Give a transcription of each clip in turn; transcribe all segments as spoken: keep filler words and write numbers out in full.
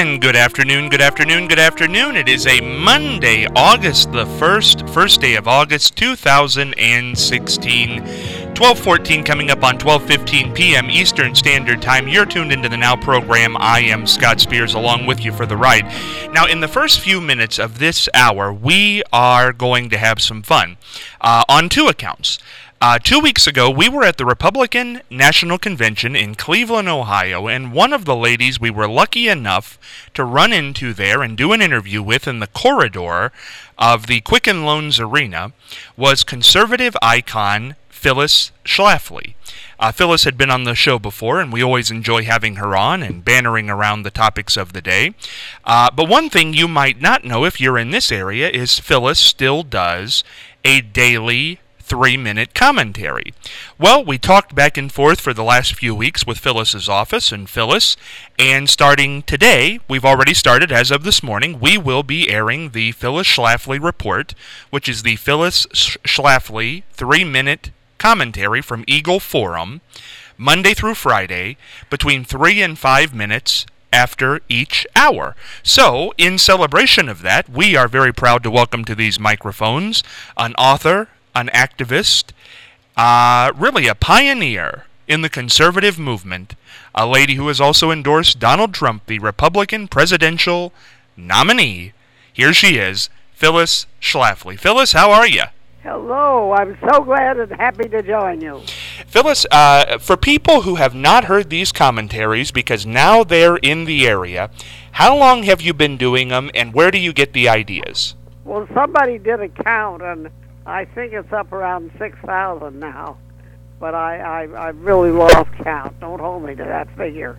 And good afternoon, good afternoon, good afternoon. It is a Monday, August the first, first day of August two thousand sixteen. twelve fourteen coming up on twelve fifteen p.m. Eastern Standard Time. You're tuned into the Now program. I am Scott Spears along with you for the ride. Now, in the first few minutes of this hour, we are going to have some fun uh, on two accounts. Uh, two weeks ago, we were at the Republican National Convention in Cleveland, Ohio, and one of the ladies we were lucky enough to run into there and do an interview with in the corridor of the Quicken Loans Arena was conservative icon Phyllis Schlafly. Uh, Phyllis had been on the show before, and we always enjoy having her on and bannering around the topics of the day. Uh, but one thing you might not know if you're in this area is Phyllis still does a daily three-minute commentary. Well, we talked back and forth for the last few weeks with Phyllis's office and Phyllis, and starting today, we've already started as of this morning, we will be airing the Phyllis Schlafly Report, which is the Phyllis Schlafly three-minute commentary from Eagle Forum, Monday through Friday, between three and five minutes after each hour. So, in celebration of that, we are very proud to welcome to these microphones an author, an activist, uh, really a pioneer in the conservative movement, a lady who has also endorsed Donald Trump, the Republican presidential nominee. Here she is, Phyllis Schlafly. Phyllis, how are you? Hello, I'm so glad and happy to join you. Phyllis, uh, for people who have not heard these commentaries, because now they're in the area, how long have you been doing them, and where do you get the ideas? Well, somebody did a count, and I think it's up around six thousand now, but I, I, I really lost count. Don't hold me to that figure.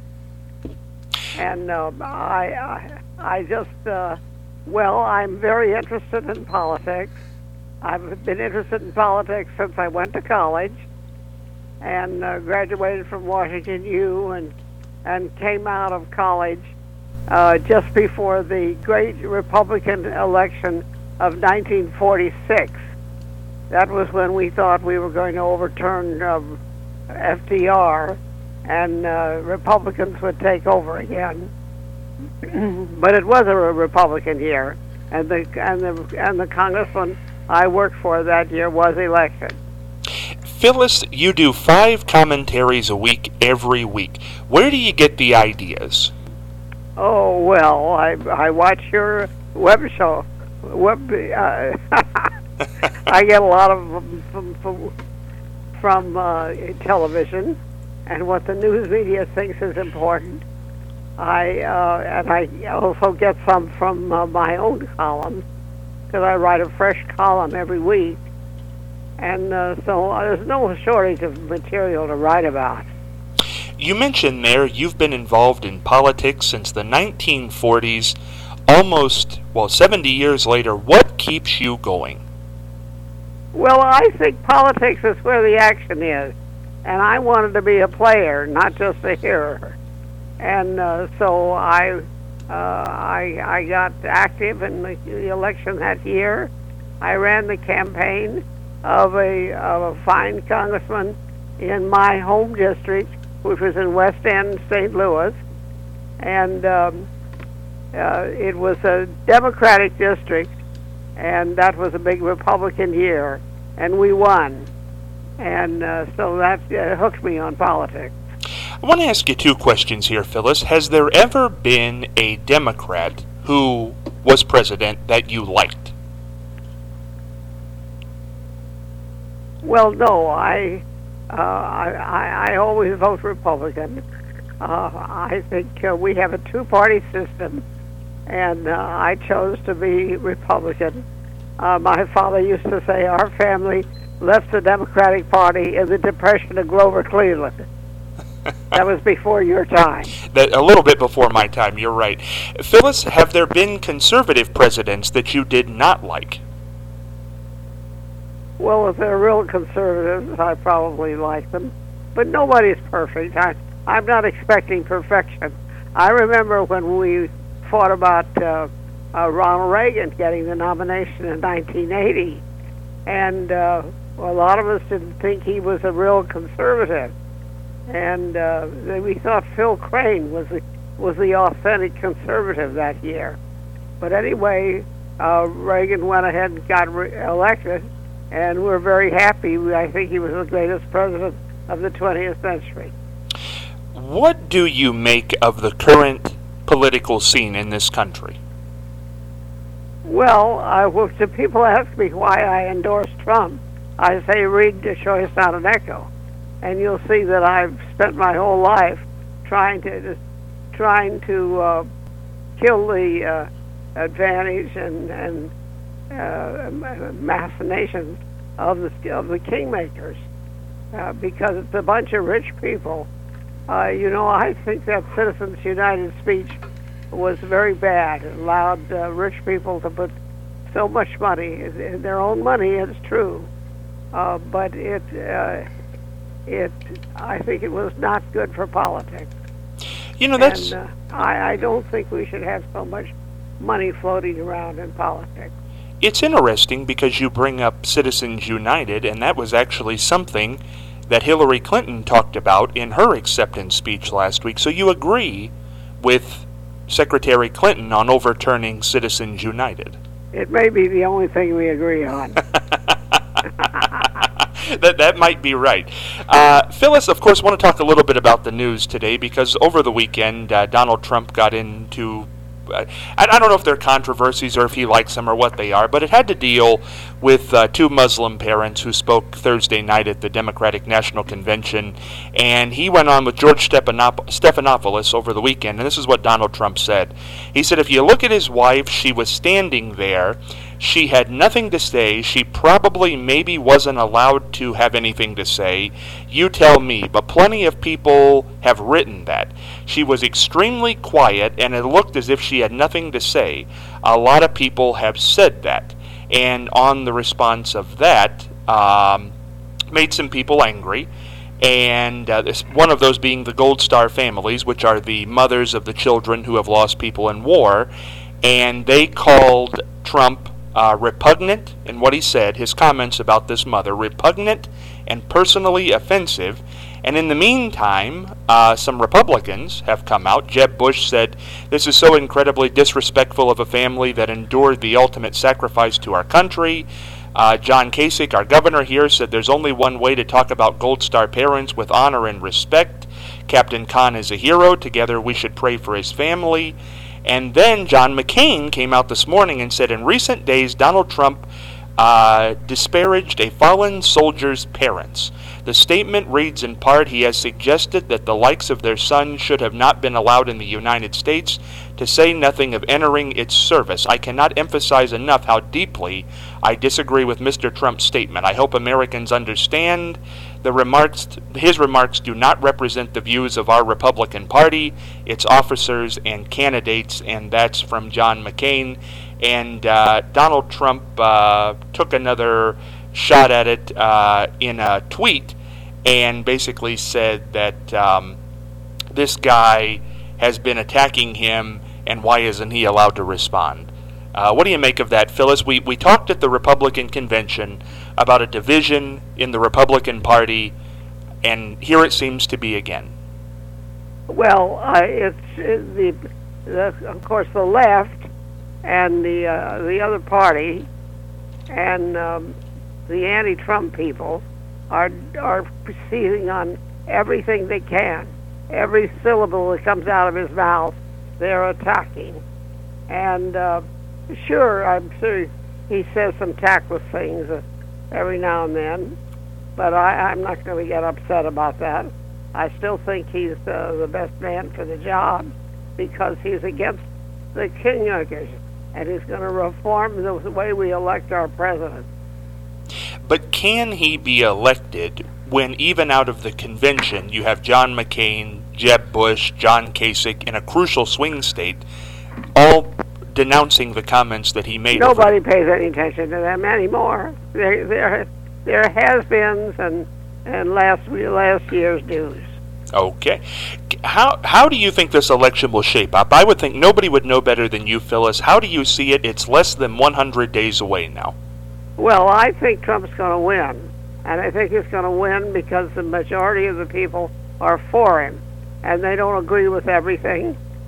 And um, I, I, I just, uh, well, I'm very interested in politics. I've been interested in politics since I went to college and uh, graduated from Washington U and, and came out of college uh, just before the great Republican election of nineteen forty-six. That was when we thought we were going to overturn um, F D R and uh, Republicans would take over again. But it was a Republican year, and the and the and the congressman I worked for that year was elected. Phyllis, you do five commentaries a week every week. Where do you get the ideas? Oh well, I I watch your web show. Web. Uh, I get a lot of them from, from, from uh, television and what the news media thinks is important. I uh, and I also get some from uh, my own column because I write a fresh column every week, and uh, so there's no shortage of material to write about. You mentioned there you've been involved in politics since the nineteen forties, almost, well, seventy years later. What keeps you going? Well, I think politics is where the action is, and I wanted to be a player, not just a hearer. And uh, so I, uh, I, I got active in the, the election that year. I ran the campaign of a, of a fine congressman in my home district, which was in West End, Saint Louis, and um, uh, it was a Democratic district. And that was a big Republican year, and we won. And uh, so that uh, hooked me on politics. I want to ask you two questions here, Phyllis. Has there ever been a Democrat who was president that you liked? Well, no. I uh, I, I always vote Republican. Uh, I think uh, we have a two-party system, and uh, I chose to be Republican. Uh, my father used to say our family left the Democratic Party in the Depression of Grover Cleveland. That was before your time. That, a little bit before my time, you're right. Phyllis, have there been conservative presidents that you did not like? Well, if they're real conservatives, I probably like them. But nobody's perfect. I, I'm not expecting perfection. I remember when we fought about uh, uh, Ronald Reagan getting the nomination in nineteen eighty, and uh, well, a lot of us didn't think he was a real conservative, and uh, we thought Phil Crane was the was the authentic conservative that year. But anyway, uh, Reagan went ahead and got re- elected, and we're very happy. I think he was the greatest president of the twentieth century. What do you make of the current political scene in this country? Well, I, if people ask me why I endorse Trump, I say read The Choice Not an Echo, and you'll see that I've spent my whole life trying to trying to uh, kill the uh, advantage and and uh, machinations of the of the kingmakers, uh, because it's a bunch of rich people. Uh, you know, I think that Citizens United speech was very bad. It allowed uh, rich people to put so much money, their own money, it's true, uh, but it, uh, it, I think it was not good for politics. You know, that's... And, uh, I, I don't think we should have so much money floating around in politics. It's interesting because you bring up Citizens United, and that was actually something that Hillary Clinton talked about in her acceptance speech last week. So you agree with Secretary Clinton on overturning Citizens United? It may be the only thing we agree on. that that might be right. Uh, Phyllis, of course, want to talk a little bit about the news today, because over the weekend, uh, Donald Trump got into I, I don't know if they're controversies or if he likes them or what they are, but it had to deal with uh, two Muslim parents who spoke Thursday night at the Democratic National Convention, and he went on with George Stephanop- Stephanopoulos over the weekend, and this is what Donald Trump said. He said, if you look at his wife, she was standing there. She had nothing to say. She probably maybe wasn't allowed to have anything to say. You tell me, but plenty of people have written that. She was extremely quiet, and it looked as if she had nothing to say. A lot of people have said that. And on the response of that, um, made some people angry. And uh, this, one of those being the Gold Star families, which are the mothers of the children who have lost people in war. And they called Trump Uh, repugnant in what he said, his comments about this mother, repugnant and personally offensive. And in the meantime, uh, some Republicans have come out. Jeb Bush said, this is so incredibly disrespectful of a family that endured the ultimate sacrifice to our country. Uh, John Kasich, our governor here, said there's only one way to talk about Gold Star parents, with honor and respect. Captain Khan is a hero. Together we should pray for his family. And then John McCain came out this morning and said, in recent days, Donald Trump uh, disparaged a fallen soldier's parents. The statement reads in part, he has suggested that the likes of their son should have not been allowed in the United States, to say nothing of entering its service. I cannot emphasize enough how deeply I disagree with Mister Trump's statement. I hope Americans understand the remarks. His remarks do not represent the views of our Republican Party, its officers and candidates, and that's from John McCain. And uh, Donald Trump uh, took another shot at it uh, in a tweet, and basically said that um, this guy has been attacking him, and why isn't he allowed to respond? Uh, what do you make of that, Phyllis? We we talked at the Republican convention about a division in the Republican Party, and here it seems to be again. Well, uh, it's uh, the, the of course the left and the uh, the other party and um, the anti-Trump people are are seizing on everything they can. Every syllable that comes out of his mouth, they're attacking. And uh, sure, I'm sure he says some tactless things uh, every now and then, but I, I'm not going to get upset about that. I still think he's uh, the best man for the job, because he's against the kingmakers, and he's going to reform the way we elect our president. But can he be elected when even out of the convention you have John McCain, Jeb Bush, John Kasich in a crucial swing state, all denouncing the comments that he made? Nobody over... pays any attention to them anymore. They're, they're, they're has-beens and, and last, last year's news. Okay. How how do you think this election will shape up? I would think nobody would know better than you, Phyllis. How do you see it? It's less than one hundred days away now. Well, I think Trump's going to win. And I think he's going to win because the majority of the people are for him. And they don't agree with everything.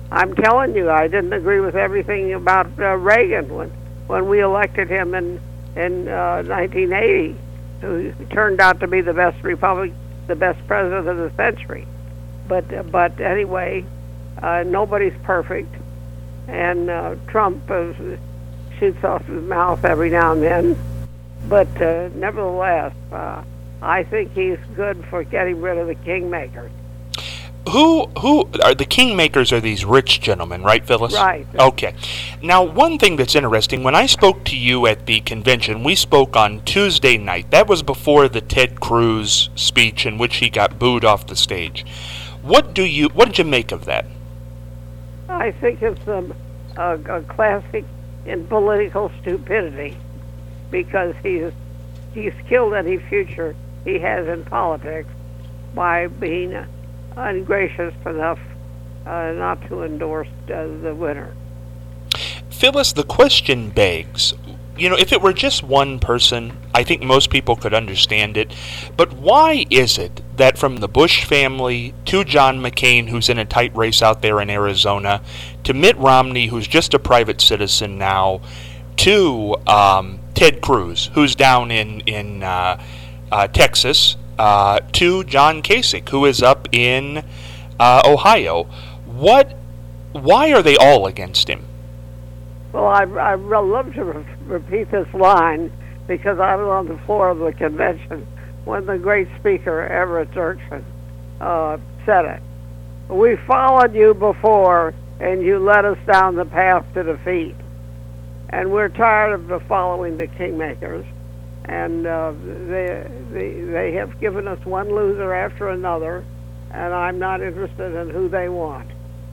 I'm telling you, I didn't agree with everything about uh, Reagan when when we elected him in in uh, nineteen eighty, who turned out to be the best republic, the best president of the century. But uh, but anyway, uh, nobody's perfect, and uh, Trump uh, shoots off his mouth every now and then. But uh, nevertheless, uh, I think he's good for getting rid of the kingmakers. Who who are the kingmakers? Are these rich gentlemen, right, Phyllis? Right. Okay. Now, one thing that's interesting, when I spoke to you at the convention, we spoke on Tuesday night. That was before the Ted Cruz speech in which he got booed off the stage. What do you what did you make of that? I think it's a, a, a classic in political stupidity, because he's he's killed any future he has in politics by being uh, ungracious enough uh, not to endorse uh, the winner. Phyllis, the question begs, you know, if it were just one person, I think most people could understand it. But why is it that from the Bush family to John McCain, who's in a tight race out there in Arizona, to Mitt Romney, who's just a private citizen now, to um, Ted Cruz, who's down in, in uh, uh, Texas, uh, to John Kasich, who is up in uh, Ohio, what? Why are they all against him? Well, I, I love to re- repeat this line because I was on the floor of the convention when the great speaker, Everett Dirksen, uh, said it. We followed you before, and you led us down the path to defeat. And we're tired of the following the kingmakers. And uh, they, they, they have given us one loser after another, and I'm not interested in who they want.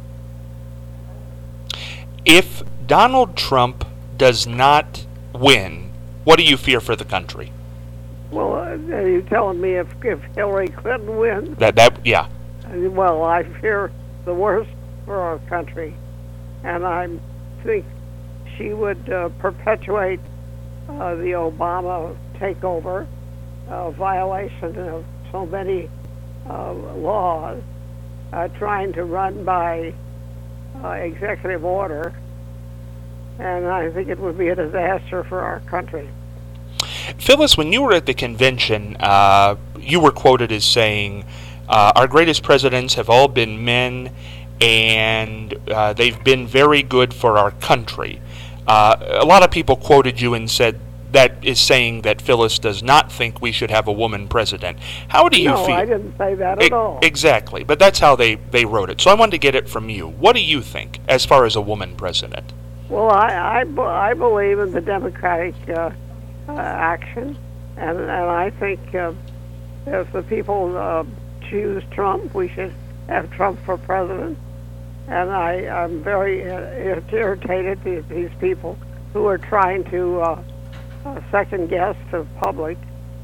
If Donald Trump does not win, what do you fear for the country? Well, uh, are you telling me if, if Hillary Clinton wins? That that yeah. Well, I fear the worst for our country, and I think she would uh, perpetuate uh, the Obama takeover, uh, violation of so many uh, laws, uh, trying to run by uh, executive order, and I think it would be a disaster for our country. Phyllis, when you were at the convention, uh, you were quoted as saying, uh, our greatest presidents have all been men, and uh, they've been very good for our country. Uh, a lot of people quoted you and said that is saying that Phyllis does not think we should have a woman president. How do you no, feel? No, I didn't say that at e- all. Exactly, but that's how they, they wrote it. So I wanted to get it from you. What do you think as far as a woman president? Well, I, I, I believe in the Democratic uh, uh, action, and, and I think uh, if the people uh, choose Trump, we should have Trump for president. And I, I'm very uh, irritated at these people who are trying to uh, uh, second guess the public.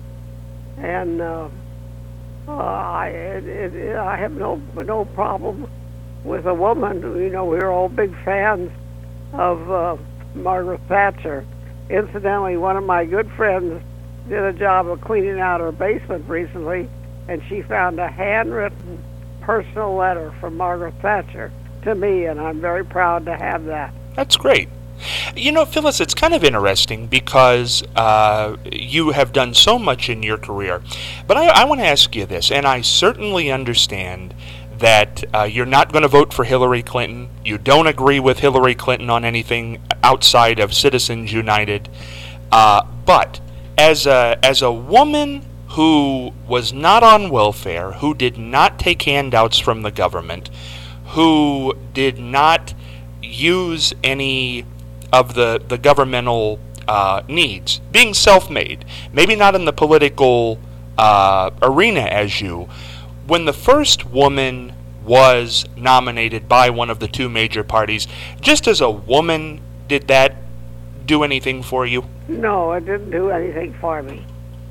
And uh, uh, I, it, it, I have no no problem with a woman. You know, we're all big fans of uh, Margaret Thatcher. Incidentally, one of my good friends did a job of cleaning out her basement recently, and she found a handwritten personal letter from Margaret Thatcher to me, and I'm very proud to have that. That's great. You know, Phyllis, it's kind of interesting because uh, you have done so much in your career. But I, I want to ask you this, and I certainly understand that uh, you're not going to vote for Hillary Clinton. You don't agree with Hillary Clinton on anything outside of Citizens United. Uh, but as a, as a woman who was not on welfare, who did not take handouts from the government, who did not use any of the, the governmental uh, needs, being self-made, maybe not in the political uh, arena as you, when the first woman was nominated by one of the two major parties, just as a woman, did that do anything for you? No, it didn't do anything for me.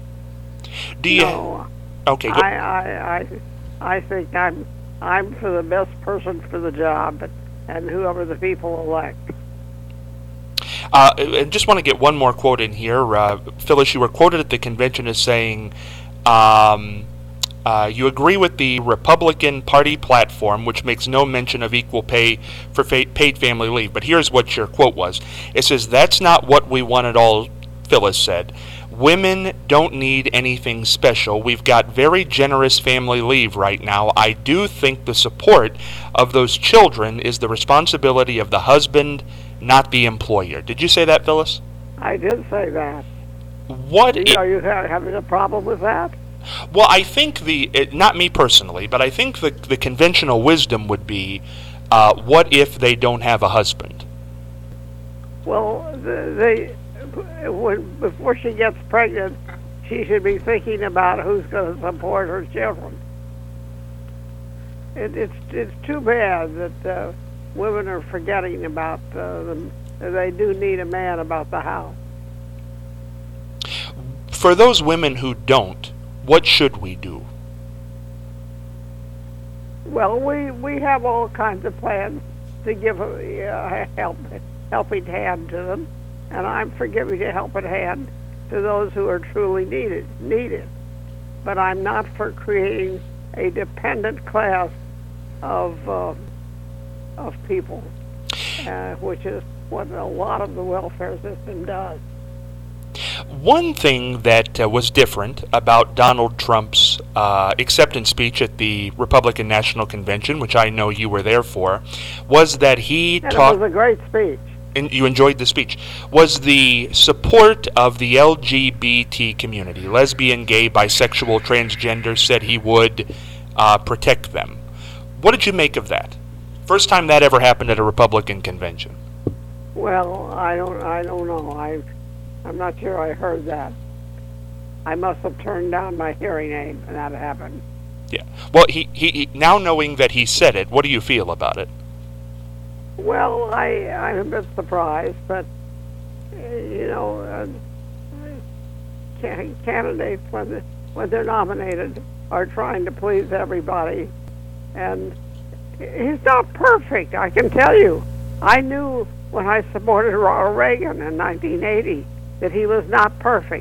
Do you? No. Okay. Go. I, I, I, I think I'm I'm for the best person for the job, and, and whoever the people elect. Uh, I just want to get one more quote in here. Uh, Phyllis, you were quoted at the convention as saying, um, Uh, you agree with the Republican Party platform, which makes no mention of equal pay for fa- paid family leave. But here's what your quote was. It says, "That's not what we want at all," Phyllis said. "Women don't need anything special. We've got very generous family leave right now. I do think the support of those children is the responsibility of the husband, not the employer." Did you say that, Phyllis? I did say that. What? Do you, are you ha- having a problem with that? Well, I think the, it, not me personally, but I think the, the conventional wisdom would be, uh, what if they don't have a husband? Well, they, when, before she gets pregnant, she should be thinking about who's going to support her children. It, it's it's too bad that uh, women are forgetting about uh, them. They do need a man about the house. For those women who don't, what should we do? Well, we, we have all kinds of plans to give a uh, help, helping hand to them, and I'm for giving a helping hand to those who are truly needed. needed. But I'm not for creating a dependent class of uh, of people, uh, which is what a lot of the welfare system does. One thing that uh, was different about Donald Trump's uh, acceptance speech at the Republican National Convention, which I know you were there for, was that he and talked... It was a great speech. And you enjoyed the speech, was the support of the L G B T community, lesbian, gay, bisexual, transgender, said he would uh, protect them. What did you make of that? First time that ever happened at a Republican convention. Well, I don't, I don't know. I, I'm not sure I heard that. I must have turned down my hearing aid when that happened. Yeah. Well, he, he, he now knowing that he said it, what do you feel about it? Well, I, I'm a bit surprised, but, uh, you know, uh, can, candidates, when, the, when they're nominated, are trying to please everybody. And he's not perfect, I can tell you. I knew when I supported Ronald Reagan in nineteen eighty that he was not perfect.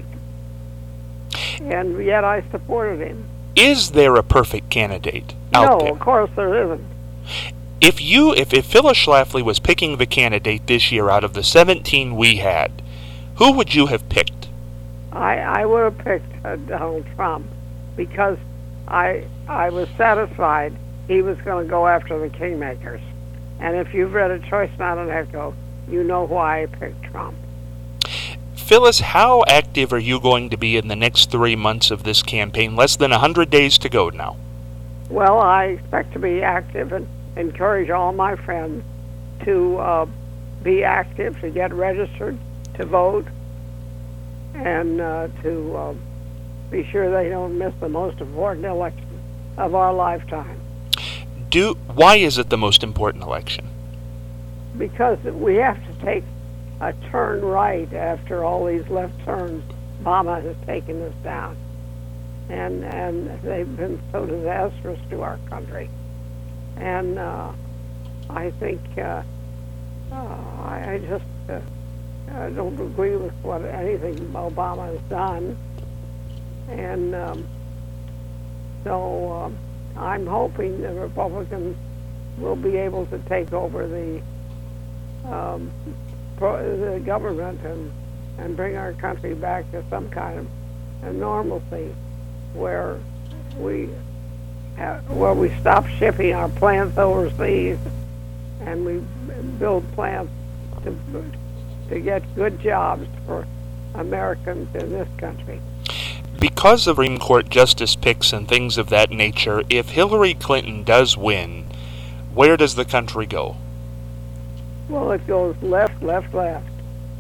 And yet I supported him. Is there a perfect candidate out no, there? of course there isn't. If you, if, if Phyllis Schlafly was picking the candidate this year out of the seventeen we had, who would you have picked? I, I would have picked uh, Donald Trump because I I was satisfied he was going to go after the kingmakers. And if you've read A Choice Not an Echo, you know why I picked Trump. Phyllis, how active are you going to be in the next three months of this campaign? Less than one hundred days to go now. Well, I expect to be active and encourage all my friends to uh, be active, to get registered, to vote, and uh, to uh, be sure they don't miss the most important election of our lifetime. Do why is it the most important election? Because we have to take a turn right after all these left turns Obama has taken us down. And and they've been so disastrous to our country. And uh, I think uh, uh, I, I just uh, I don't agree with what anything Obama has done. And um, so um, I'm hoping the Republicans will be able to take over the um, pro- the government and and bring our country back to some kind of a normalcy where we have, where we stop shipping our plants overseas and we build plants to to get good jobs for Americans in this country. Because of Supreme Court justice picks and things of that nature, if Hillary Clinton does win, where does the country go? Well, it goes left, left, left.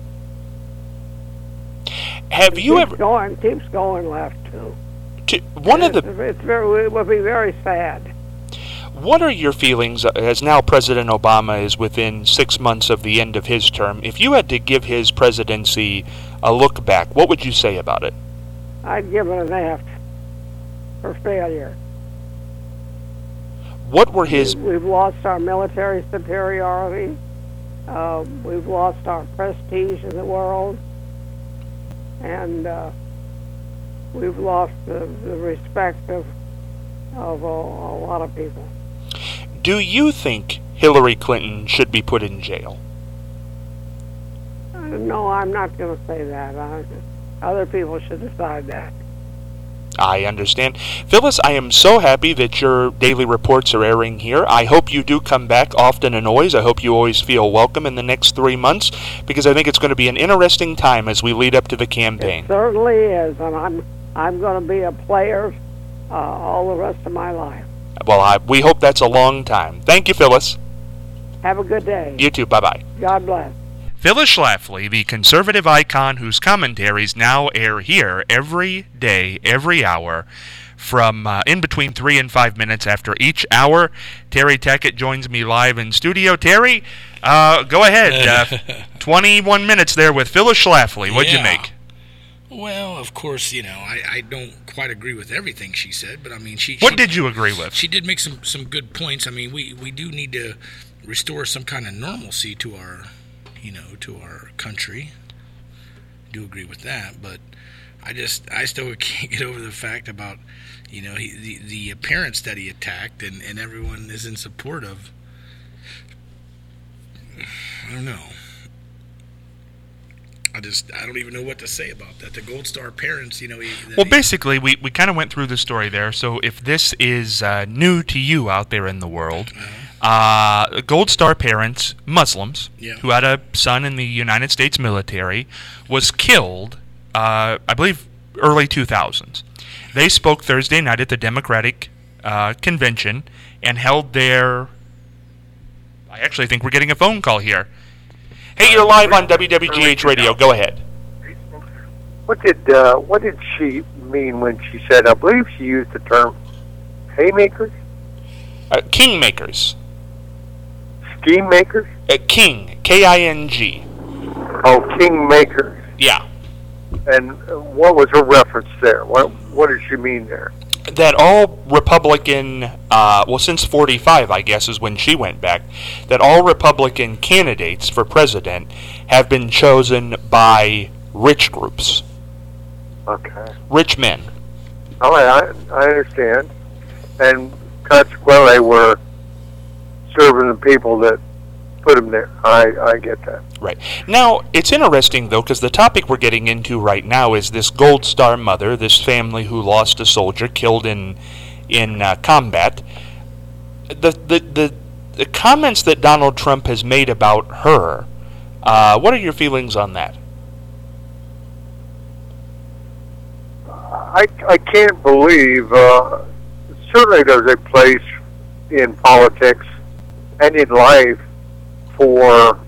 Have it you keeps ever going? Keeps going left too. To, one it's, of the it's very it will be very sad. What are your feelings as now President Obama is within six months of the end of his term? If you had to give his presidency a look back, what would you say about it? I'd give it an F for failure. What were his... We've lost our military superiority. Uh, we've lost our prestige in the world. And uh, we've lost the, the respect of of a, a lot of people. Do you think Hillary Clinton should be put in jail? Uh, no, I'm not going to say that. Uh, other people should decide that. I understand. Phyllis, I am so happy that your daily reports are airing here. I hope you do come back often and always. I hope you always feel welcome in the next three months, because I think it's going to be an interesting time as we lead up to the campaign. It certainly is, and I'm I'm going to be a player uh, all the rest of my life. Well, I, we hope that's a long time. Thank you, Phyllis. Have a good day. You too. Bye-bye. God bless. Phyllis Schlafly, the conservative icon whose commentaries now air here every day, every hour, from uh, in between three and five minutes after each hour. Terry Tackett joins me live in studio. Terry, uh, go ahead. Uh, twenty-one minutes there with Phyllis Schlafly. What'd yeah. you make? Well, of course, you know, I, I don't quite agree with everything she said, but I mean, she... What she, did you agree with? She did make some, some good points. I mean, we, we do need to restore some kind of normalcy to our, you know, to our country. I do agree with that, but I just, I still can't get over the fact about, you know, he, the, the parents that he attacked and, and everyone is in support of. I don't know. I just, I don't even know what to say about that. The Gold Star parents, you know... He, well, he, basically, we, we kind of went through the story there, so if this is uh, new to you out there in the world, uh, Gold Star parents, Muslims, yeah. who had a son in the United States military, was killed, uh, I believe, early two thousands. They spoke Thursday night at the Democratic uh, convention and held their... I actually think we're getting a phone call here. Hey, you're live on W W G H Radio. Go ahead. What did uh, what did she mean when she said? I believe she used the term haymakers, Uh, kingmakers. scheme makers. Uh, king. K I N G. Oh, kingmakers. Yeah. And what was her reference there? What what did she mean there? That all Republican, uh, well, since forty-five, I guess, is when she went back, that all Republican candidates for president have been chosen by rich groups. Okay. Rich men. All right, I, I understand. And consequently, we're serving the people that put them there. I, I get that. Right. Now, it's interesting, though, because the topic we're getting into right now is this Gold Star mother, this family who lost a soldier killed in in uh, combat. The, the the the comments that Donald Trump has made about her, uh, what are your feelings on that? I, I can't believe, uh, certainly there's a place in politics and in life for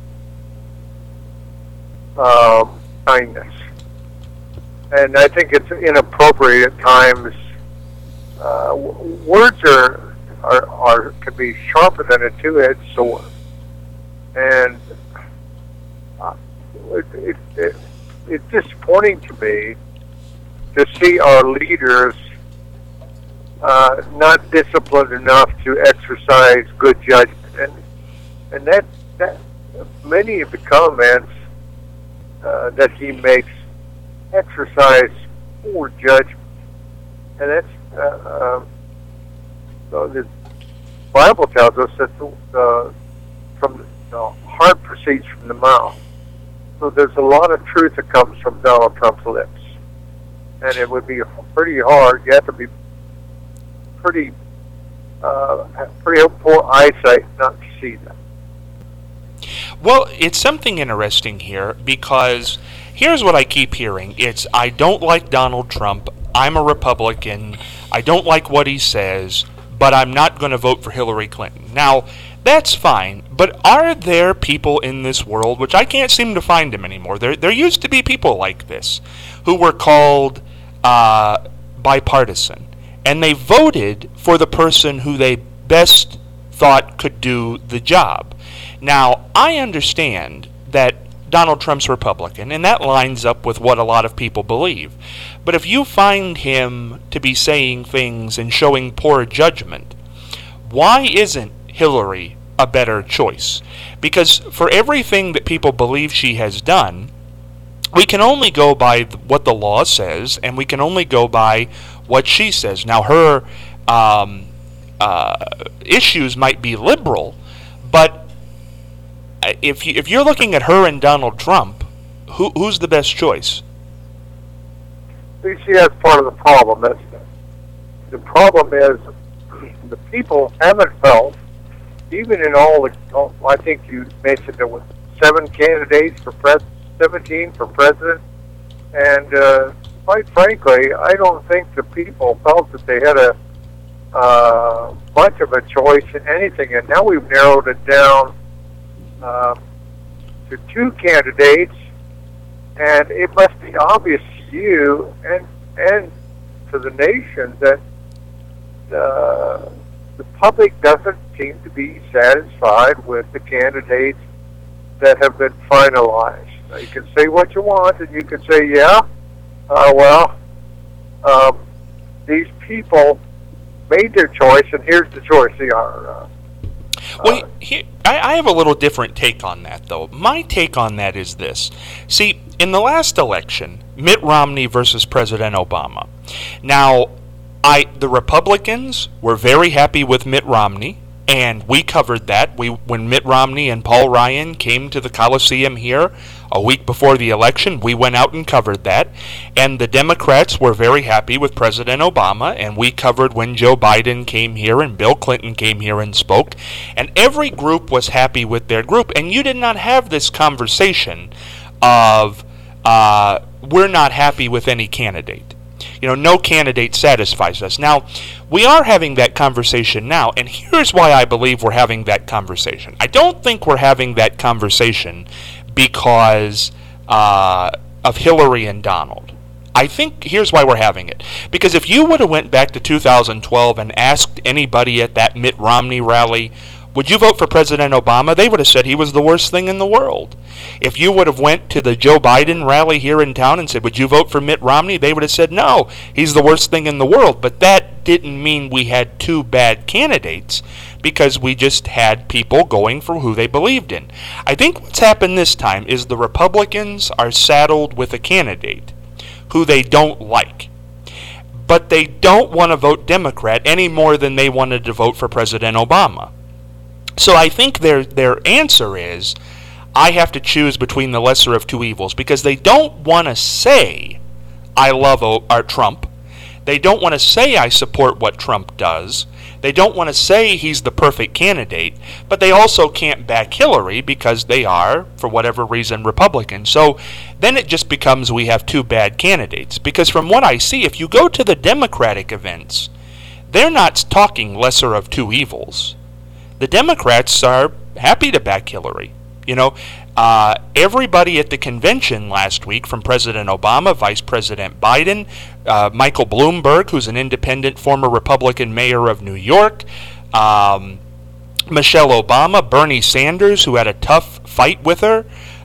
um, kindness. And I think it's inappropriate at times. Uh, w- words are, are, are can be sharper than a two-edged sword. And uh, it, it, it, it's disappointing to me to see our leaders uh, not disciplined enough to exercise good judgment. And, and that, that many of the comments uh, that he makes exercise poor judgment. And that's, uh, uh, so the Bible tells us that the, uh, from the heart proceeds from the mouth. So there's a lot of truth that comes from Donald Trump's lips. And it would be pretty hard. You have to be pretty, uh, pretty poor eyesight not to see that. Well, it's something interesting here because here's what I keep hearing. It's, I don't like Donald Trump. I'm a Republican. I don't like what he says, but I'm not going to vote for Hillary Clinton. Now, that's fine, but are there people in this world, which I can't seem to find them anymore, there, there used to be people like this, who were called uh, bipartisan, and they voted for the person who they best thought could do the job. Now, I understand that Donald Trump's Republican, and that lines up with what a lot of people believe. But if you find him to be saying things and showing poor judgment, why isn't Hillary a better choice? Because for everything that people believe she has done, we can only go by what the law says, and we can only go by what she says. Now, her um, uh, issues might be liberal, but if you, if you're looking at her and Donald Trump, who who's the best choice? You see, that's part of the problem. That's, the problem is the people haven't felt, even in all the, all, I think you mentioned there was seven candidates for pres, seventeen for president, and uh, quite frankly, I don't think the people felt that they had a uh, much of a choice in anything, and now we've narrowed it down uh, to two candidates, and it must be obvious to you and and to the nation that uh, the public doesn't seem to be satisfied with the candidates that have been finalized. Now, you can say what you want, and you can say, yeah, uh, well, um, these people made their choice, and here's the choice they are. Uh, Well, he, I, I have a little different take on that, though. My take on that is this. See, in the last election, Mitt Romney versus President Obama. Now, I the Republicans were very happy with Mitt Romney, and we covered that. We when Mitt Romney and Paul Ryan came to the Coliseum here a week before the election, we went out and covered that. And the Democrats were very happy with President Obama, and we covered when Joe Biden came here and Bill Clinton came here and spoke. And every group was happy with their group. And you did not have this conversation of uh, we're not happy with any candidate. You know, no candidate satisfies us. Now, we are having that conversation now, and here's why I believe we're having that conversation. I don't think we're having that conversation because uh, of Hillary and Donald. I think here's why we're having it. Because if you would have went back to two thousand twelve and asked anybody at that Mitt Romney rally, would you vote for President Obama? They would have said he was the worst thing in the world. If you would have went to the Joe Biden rally here in town and said, would you vote for Mitt Romney? They would have said, no, he's the worst thing in the world. But that didn't mean we had two bad candidates, because we just had people going for who they believed in. I think what's happened this time is the Republicans are saddled with a candidate who they don't like. But they don't want to vote Democrat any more than they wanted to vote for President Obama. So I think their their answer is, I have to choose between the lesser of two evils, because they don't want to say, I love o- our Trump. They don't want to say, I support what Trump does. They don't want to say he's the perfect candidate, but they also can't back Hillary because they are, for whatever reason, Republican. So then it just becomes we have two bad candidates. Because from what I see, if you go to the Democratic events, they're not talking lesser of two evils. The Democrats are happy to back Hillary. You know, uh, everybody at the convention last week, from President Obama, Vice President Biden, uh, Michael Bloomberg, who's an independent former Republican mayor of New York, um, Michelle Obama, Bernie Sanders, who had a tough fight with her,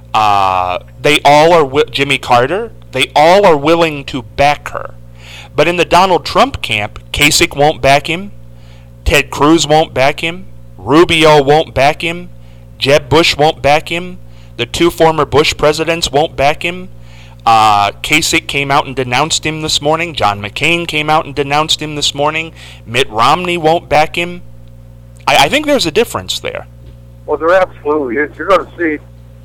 uh, they all are, wi- Jimmy Carter, they all are willing to back her. But in the Donald Trump camp, Kasich won't back him, Ted Cruz won't back him, Rubio won't back him, Jeb Bush won't back him, the two former Bush presidents won't back him, uh, Kasich came out and denounced him this morning, John McCain came out and denounced him this morning, Mitt Romney won't back him. I, I think there's a difference there. Well, there absolutely is. You're going to see,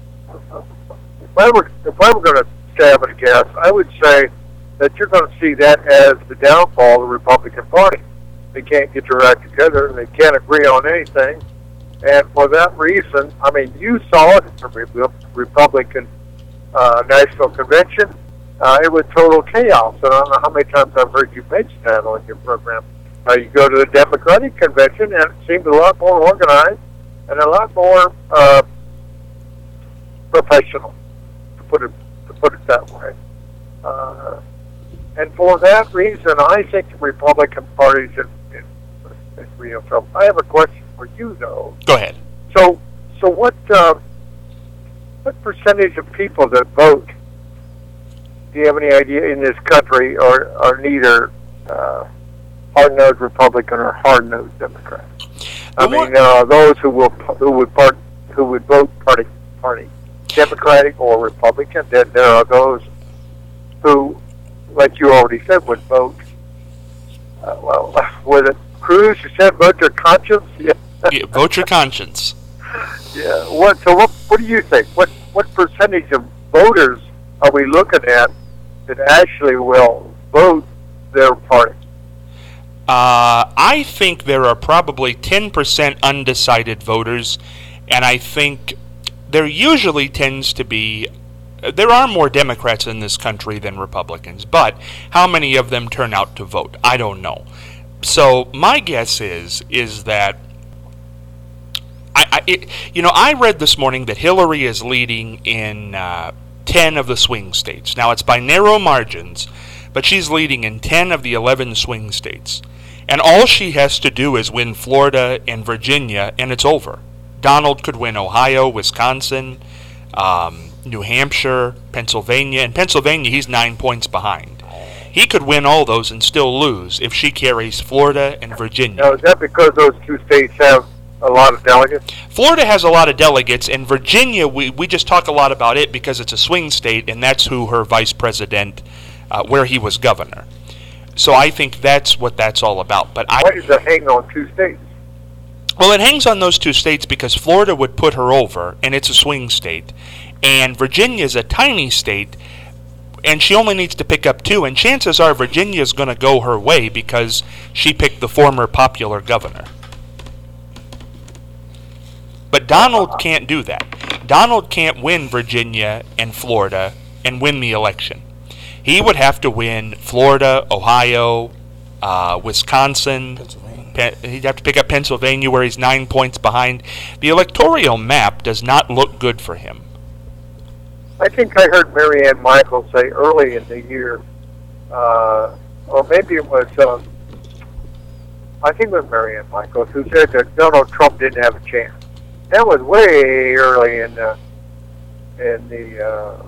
if I were, if I were going to stab at a guess, I would say that you're going to see that as the downfall of the Republican Party. They can't get their act together, and they can't agree on anything. And for that reason, I mean, you saw it at the Republican uh, National Convention. Uh, it was total chaos. And I don't know how many times I've heard you mention that on your program. Uh, you go to the Democratic Convention, and it seemed a lot more organized and a lot more uh, professional, to put it to put it that way. Uh, and for that reason, I think the Republican Party is in, in, in real trouble. I have a question for you, though. Go ahead. So, so what uh, what percentage of people that vote, do you have any idea, in this country are, are neither uh, hard-nosed Republican or hard-nosed Democrat? I The mean, uh, those who will who would part who would vote party party Democratic or Republican. Then there are those who, like you already said, would vote uh, well with it Cruz, you said vote your conscience? Yeah. Yeah, vote your conscience. Yeah. What? So what? What do you think? What? What percentage of voters are we looking at that actually will vote their party? Uh, I think there are probably ten percent undecided voters, and I think there usually tends to be. There are more Democrats in this country than Republicans, but how many of them turn out to vote? I don't know. So my guess is is that I, I it, you know I read this morning that Hillary is leading in uh, ten of the swing states. Now it's by narrow margins, but she's leading in ten of the eleven swing states, and all she has to do is win Florida and Virginia, and it's over. Donald could win Ohio, Wisconsin, um, New Hampshire, Pennsylvania. In Pennsylvania, he's nine points behind. He could win all those and still lose if she carries Florida and Virginia. Now, is that because those two states have a lot of delegates? Florida has a lot of delegates, and Virginia, we, we just talk a lot about it because it's a swing state, and that's who her vice president, uh, where he was governor. So I think that's what that's all about. But I, Why does it hang on two states? Well, it hangs on those two states because Florida would put her over, and it's a swing state. And Virginia is a tiny state, and she only needs to pick up two, and chances are Virginia's going to go her way because she picked the former popular governor. But Donald can't do that. Donald can't win Virginia and Florida and win the election. He would have to win Florida, Ohio, uh, Wisconsin. Pennsylvania. Pe- he'd have to pick up Pennsylvania, where he's nine points behind. The electoral map does not look good for him. I think I heard Marianne Michaels say early in the year, uh, or maybe it was, uh, I think it was Marianne Michaels, who said that Donald Trump didn't have a chance. That was way early in the, in the uh,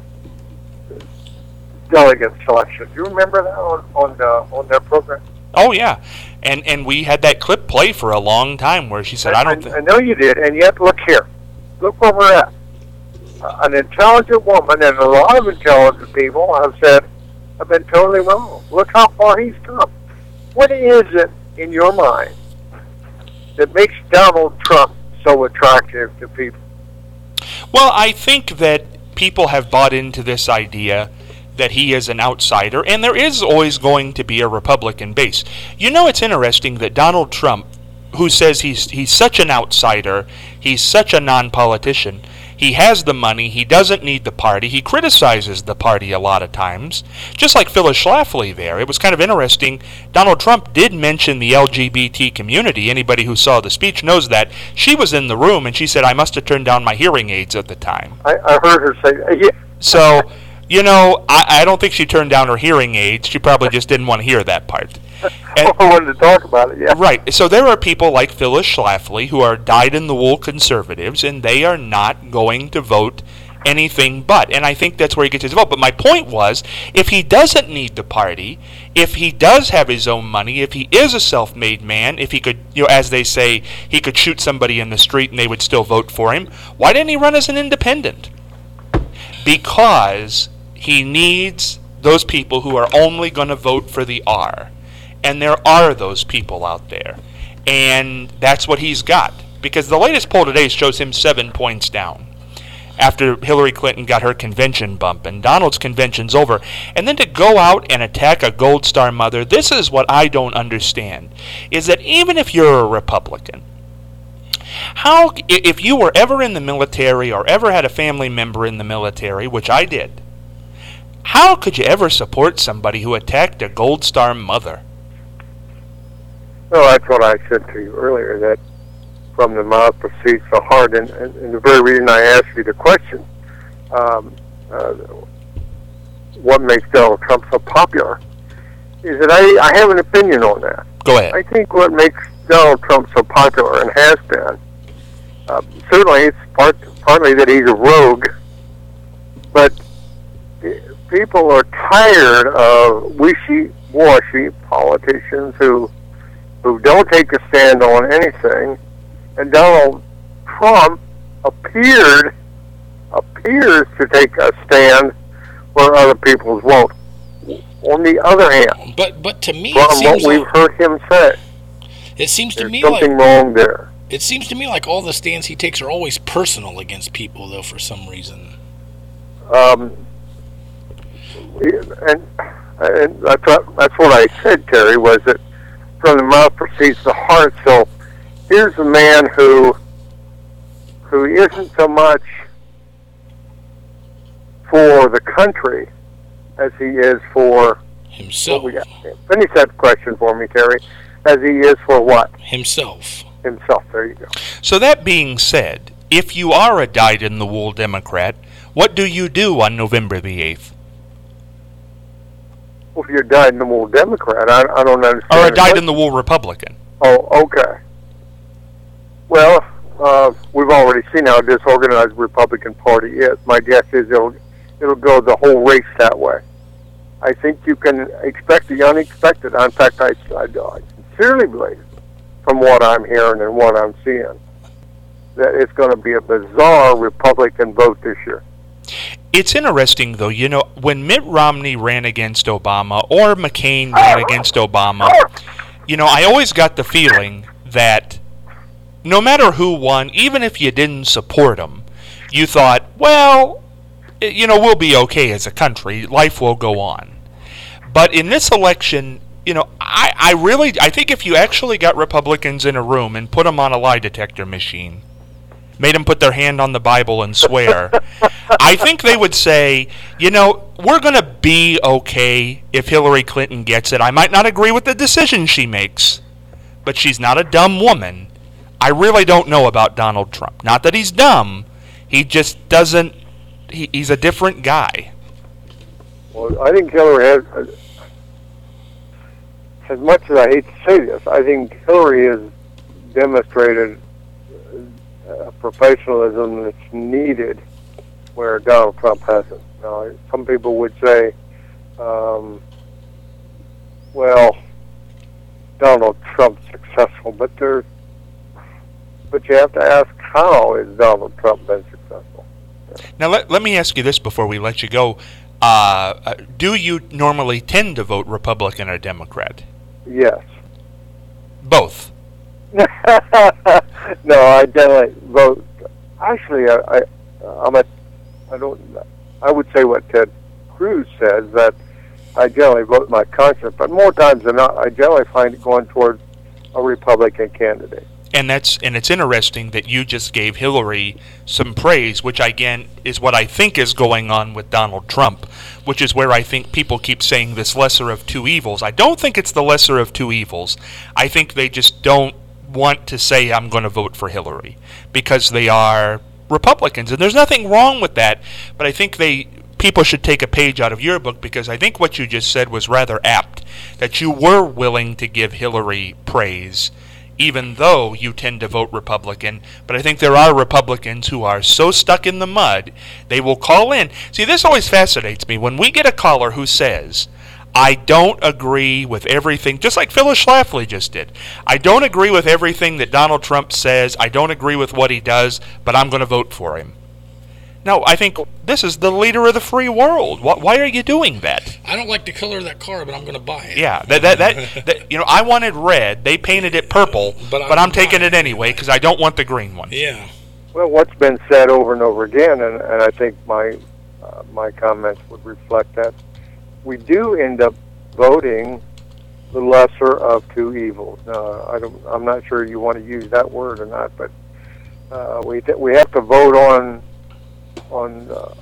delegate selection. Do you remember that on on, uh, on their program? Oh, yeah. And and we had that clip play for a long time where she said, I, I don't think... I know you did, and yet look here. Look where we're at. An intelligent woman, and a lot of intelligent people have said, have been totally wrong. Look how far he's come. What is it in your mind that makes Donald Trump so attractive to people? Well, I think that people have bought into this idea that he is an outsider, and there is always going to be a Republican base. You know, it's interesting that Donald Trump, who says he's he's such an outsider, he's such a non-politician, he has the money, he doesn't need the party, he criticizes the party a lot of times, just like Phyllis Schlafly there. It was kind of interesting. Donald Trump did mention the L G B T community. Anybody who saw the speech knows that. She was in the room, and she said, I must have turned down my hearing aids at the time. I, I heard her say, yeah. So, you know, I, I don't think she turned down her hearing aids. She probably just didn't want to hear that part. And, I wanted to talk about it, yeah. Right. So there are people like Phyllis Schlafly who are dyed-in-the-wool conservatives, and they are not going to vote anything but. And I think that's where he gets his vote. But my point was, if he doesn't need the party, if he does have his own money, if he is a self-made man, if he could, you know, as they say, he could shoot somebody in the street and they would still vote for him, why didn't he run as an independent? Because he needs those people who are only going to vote for the R. And there are those people out there. And that's what he's got. Because the latest poll today shows him seven points down after Hillary Clinton got her convention bump. And Donald's convention's over. And then to go out and attack a Gold Star mother, this is what I don't understand. Is that even if you're a Republican, how, if you were ever in the military or ever had a family member in the military, which I did, how could you ever support somebody who attacked a Gold Star mother? Well, that's what I said to you earlier, that from the mouth proceeds the heart, and, and, and the very reason I asked you the question, um, uh, what makes Donald Trump so popular, is that I, I have an opinion on that. Go ahead. I think what makes Donald Trump so popular, and has been, uh, certainly it's part, partly that he's a rogue, but people are tired of wishy-washy politicians who who don't take a stand on anything, and Donald Trump appeared appears to take a stand where other people's won't. On the other hand, but but to me, from it seems what we've like, heard him say, It seems to There's me something like wrong there. it seems to me like all the stands he takes are always personal against people, though, for some reason. Um, and and that's what, that's what I said, Terry, was that from the mouth proceeds the heart. So here's a man who who isn't so much for the country as he is for Himself. what we got. Finish that question for me, Terry. As he is for what? Himself. Himself. There you go. So that being said, if you are a dyed-in-the-wool Democrat, what do you do on November the eighth? Well, if you're a dyed-in-the-wool Democrat, I, I don't understand. Or a the question. dyed-in-the-wool Republican? Oh, okay. Well, uh, we've already seen how disorganized the Republican Party is. My guess is it'll it'll go the whole race that way. I think you can expect the unexpected. In fact, I, I, I sincerely believe, from what I'm hearing and what I'm seeing, that it's going to be a bizarre Republican vote this year. It's interesting, though, you know, when Mitt Romney ran against Obama or McCain ran against Obama, you know, I always got the feeling that no matter who won, even if you didn't support them, you thought, well, you know, we'll be okay as a country. Life will go on. But in this election, you know, I, I really, I think if you actually got Republicans in a room and put them on a lie detector machine, made them put their hand on the Bible and swear, I think they would say, you know, we're going to be okay if Hillary Clinton gets it. I might not agree with the decision she makes, but she's not a dumb woman. I really don't know about Donald Trump. Not that he's dumb. He just doesn't, he, he's a different guy. Well, I think Hillary has, as much as I hate to say this, I think Hillary has demonstrated uh, professionalism that's needed where Donald Trump hasn't. Now, some people would say, um, well, Donald Trump's successful, but there's, but you have to ask, how has Donald Trump been successful? Now, let, let me ask you this before we let you go. Uh, uh, do you normally tend to vote Republican or Democrat? Yes. Both. No, I generally vote. Actually, I, I, I'm a, I don't. I would say what Ted Cruz says, that I generally vote my conscience, but more times than not, I generally find it going towards a Republican candidate. And that's and it's interesting that you just gave Hillary some praise, which again is what I think is going on with Donald Trump, which is where I think people keep saying this lesser of two evils. I don't think it's the lesser of two evils. I think they just don't want to say I'm going to vote for Hillary because they are Republicans, and there's nothing wrong with that. But I think they people should take a page out of your book, because I think what you just said was rather apt, that you were willing to give Hillary praise even though you tend to vote Republican. But I think there are Republicans who are so stuck in the mud, they will call in. See, this always fascinates me. When we get a caller who says, I don't agree with everything, just like Phyllis Schlafly just did. I don't agree with everything that Donald Trump says. I don't agree with what he does, but I'm going to vote for him. No, I think this is the leader of the free world. Why are you doing that? I don't like the color of that car, but I'm going to buy it. Yeah, that, that, that, that you know, I wanted red. They painted it purple, but I'm, but I'm taking it anyway because I don't want the green one. Yeah. Well, what's been said over and over again, and, and I think my uh, my comments would reflect that, we do end up voting the lesser of two evils. Now, I don't, I'm not sure you want to use that word or not, but uh, we th- we have to vote on on uh,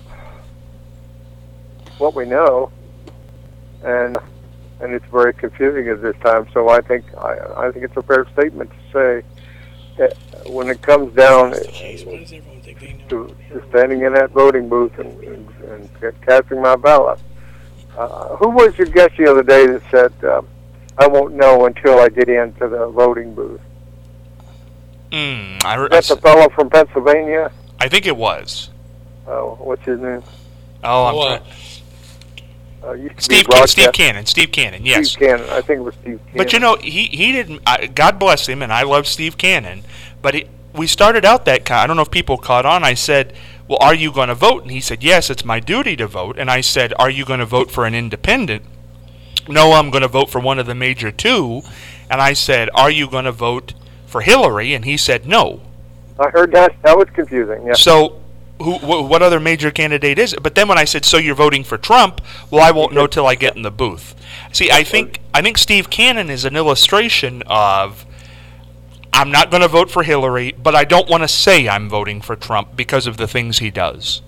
what we know, and and it's very confusing at this time. So I think I, I think it's a fair statement to say that when it comes down Jeez, why does everyone think they know? to, to standing in that voting booth and, and, and casting my ballot. Uh, who was your guest the other day that said, uh, I won't know until I get into the voting booth? Mm, I, Is that the fellow from Pennsylvania? I think it was. Oh, what's his name? Oh, I'm What? trying. Uh, used to Steve, be a broadcast- Steve Cannon. Steve Cannon, yes. Steve Cannon. I think it was Steve Cannon. But you know, he he didn't. Uh, God bless him, and I love Steve Cannon. But he, we started out that kind. I don't know if people caught on. I said, "Well, are you going to vote?" And he said, "Yes, it's my duty to vote." And I said, "Are you going to vote for an independent?" "No, I'm going to vote for one of the major two." And I said, are you going to vote for Hillary? And he said, no. I heard that. That was confusing, yeah. So who, wh- what other major candidate is it? But then when I said, so you're voting for Trump, well, I won't know till I get in the booth. See, I think I think Steve Cannon is an illustration of, I'm not going to vote for Hillary, but I don't want to say I'm voting for Trump because of the things he does.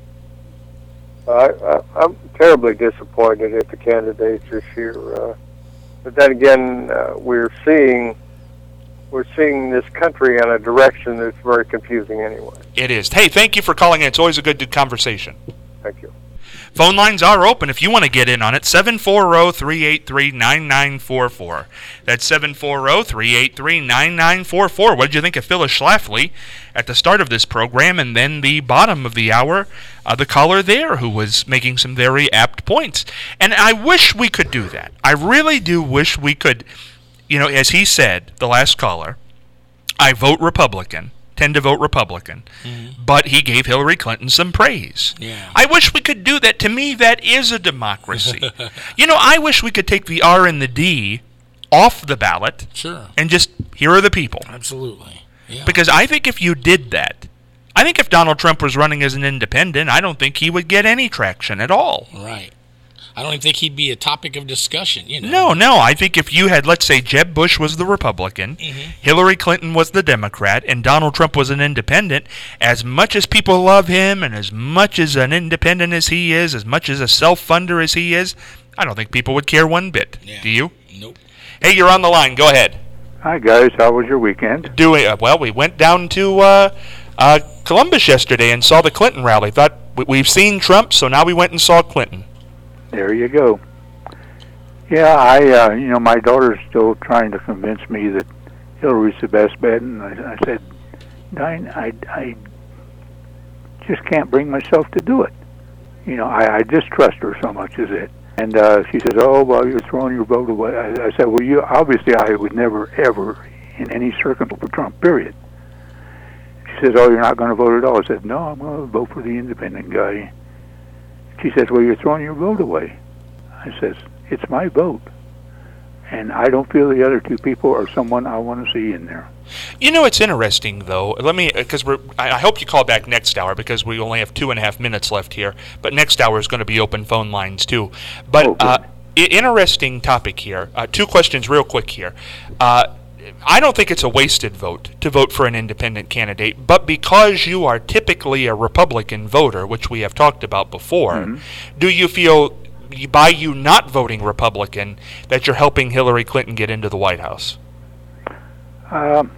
I, I, I'm terribly disappointed at the candidates this year. Uh, but then again, uh, we're seeing we're seeing this country in a direction that's very confusing anyway. It is. Hey, thank you for calling in. It's always a good conversation. Thank you. Phone lines are open if you want to get in on it. seven four zero, three eight three, nine nine four four. That's seven four zero, three eight three, nine nine four four. What did you think of Phyllis Schlafly at the start of this program? And then the bottom of the hour, uh, the caller there who was making some very apt points. And I wish we could do that. I really do wish we could, you know, as he said, the last caller, I vote Republican. Tend to vote Republican, mm-hmm. but he gave Hillary Clinton some praise. Yeah. I wish we could do that. To me, that is a democracy. You know, I wish we could take the R and the D off the ballot sure. and just, here are the people. Absolutely. Yeah. Because I think if you did that, I think if Donald Trump was running as an independent, I don't think he would get any traction at all. Right. I don't even think he'd be a topic of discussion, you know. No, no. I think if you had, let's say, Jeb Bush was the Republican, mm-hmm. Hillary Clinton was the Democrat, and Donald Trump was an independent, as much as people love him and as much as an independent as he is, as much as a self-funder as he is, I don't think people would care one bit. Yeah. Do you? Nope. Hey, you're on the line. Go ahead. Hi, guys. How was your weekend? Doing uh, well, we went down to uh, uh, Columbus yesterday and saw the Clinton rally. Thought we, we've seen Trump, so now we went and saw Clinton. There you go. Yeah, I, uh, you know, my daughter's still trying to convince me that Hillary's the best bet, and I, I said, Diane, I, I just can't bring myself to do it. You know, I, I distrust her so much, is it? And uh, she says, oh, well, you're throwing your vote away. I, I said, well, you obviously I would never, ever, in any circumstance, for Trump, period. She says, oh, you're not going to vote at all. I said, no, I'm going to vote for the independent guy. She says, well, you're throwing your vote away. I says, it's my vote. And I don't feel the other two people are someone I want to see in there. You know, it's interesting, though. Let me, because we're. I hope you call back next hour because we only have two and a half minutes left here. But next hour is going to be open phone lines, too. But oh, uh, interesting topic here. Uh, two questions real quick here. Uh, I don't think it's a wasted vote to vote for an independent candidate, but because you are typically a Republican voter, which we have talked about before, mm-hmm. do you feel, by you not voting Republican, that you're helping Hillary Clinton get into the White House? Um,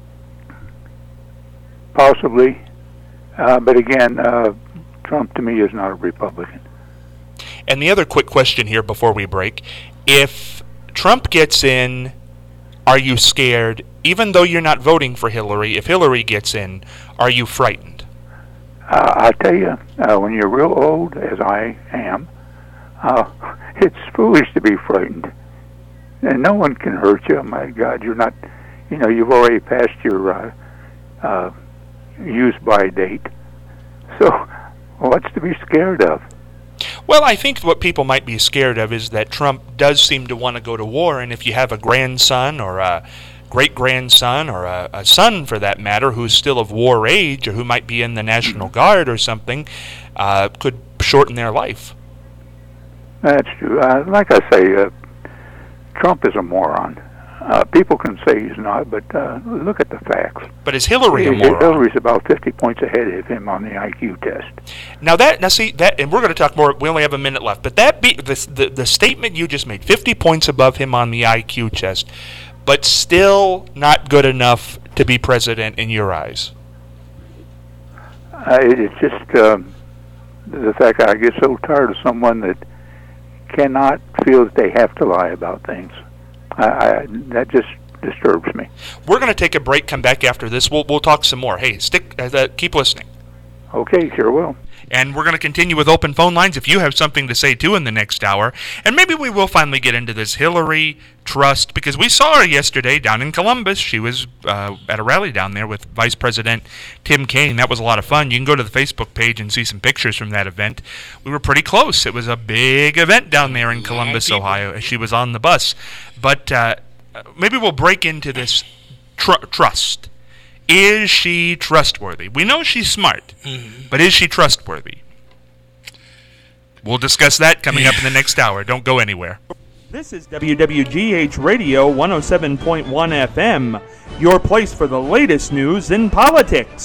possibly. Uh, but again, uh, Trump to me is not a Republican. And the other quick question here before we break, if Trump gets in, are you scared, even though you're not voting for Hillary, if Hillary gets in, are you frightened? Uh, I'll tell you, uh, when you're real old, as I am, uh, it's foolish to be frightened. And no one can hurt you. My God, you're not, you know, you've already passed your uh, uh, use-by date. So what's to be scared of? Well, I think what people might be scared of is that Trump does seem to want to go to war, and if you have a grandson or a great-grandson or a, a son, for that matter, who's still of war age or who might be in the National Guard or something, uh, could shorten their life. That's true. Uh, like I say, uh, Trump is a moron. Uh, people can say he's not, but uh, look at the facts. But is Hillary a H- moron? Hillary's about fifty points ahead of him on the I Q test. Now that now see that, and we're going to talk more. We only have a minute left, but that be the, the the statement you just made, fifty points above him on the I Q test, but still not good enough to be president in your eyes. Uh, it, it's just um, the fact that I get so tired of someone that cannot feel that they have to lie about things. I, I, that just disturbs me. We're going to take a break, come back after this. We'll we'll talk some more. Hey, stick, uh, keep listening. Okay, sure will. And we're going to continue with open phone lines if you have something to say, too, in the next hour. And maybe we will finally get into this Hillary trust, because we saw her yesterday down in Columbus. She was uh, at a rally down there with Vice President Tim Kaine. That was a lot of fun. You can go to the Facebook page and see some pictures from that event. We were pretty close. It was a big event down there in Columbus, Ohio. She was on the bus. But uh, uh, maybe we'll break into this tr- trust. Is she trustworthy? We know she's smart, mm-hmm. but is she trustworthy? We'll discuss that coming up in the next hour. Don't go anywhere. This is W W G H Radio one oh seven point one F M, your place for the latest news in politics.